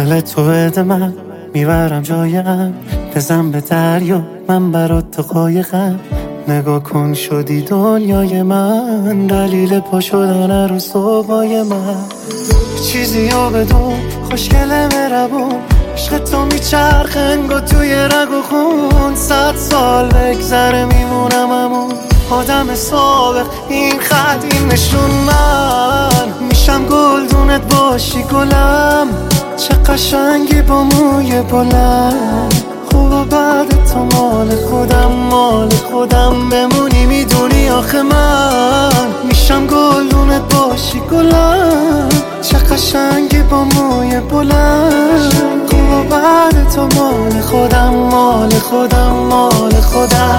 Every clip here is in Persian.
دل تو بده من میبرم جایم، بزن به دریا من برات تو قایقم. نگاه کن شدی دنیای من، دلیل پا شدن رو صبحای من. چیزیو بدون خوشگله مربون، عشق تو میچرخه انگار توی رگ و خون. 100 سال بگذره میمونم همون آدم سابق. این خط این نشون من میشم گلدونت باشی گلم. چه قشنگی با موی بلند، خوب و بعد تو مال خودم مال خودم. بمونی میدونی آخه من میشم گلدونت باشی گلم. چه قشنگی با موی بلند، خوب و بعد تو مال خودم مال خودم مال خودم.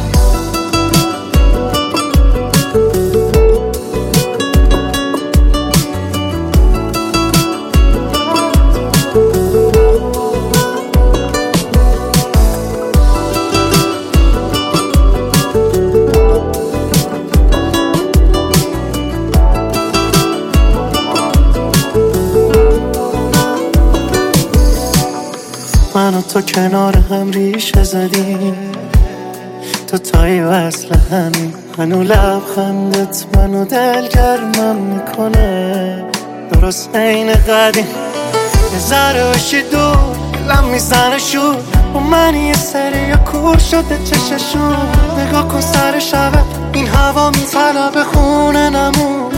من و تو کنار هم ریشه زدیم، تو تایی وصل همین. هنو لبخندت منو دلگرمم میکنه، درست عین قدیم. یه ذره باشی دور دلم میزنه شور، و من یه سری کور شده چششون. نگاه کن سر شبه این هوا میطلبه خونه نمون.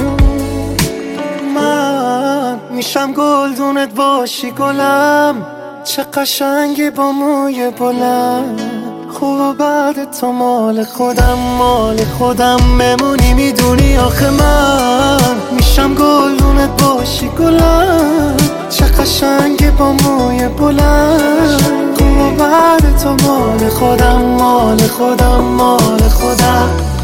من میشم گلدونت باشی گلم. چه قشنگی با موی بلند، خوب و بعد تو مال خودم مال خودم. بمونی میدونی آخه من میشم گلدونت باشی گلم. چه قشنگی با موی بلند، خوب و بعد تو مال خودم مال خودم مال خودم.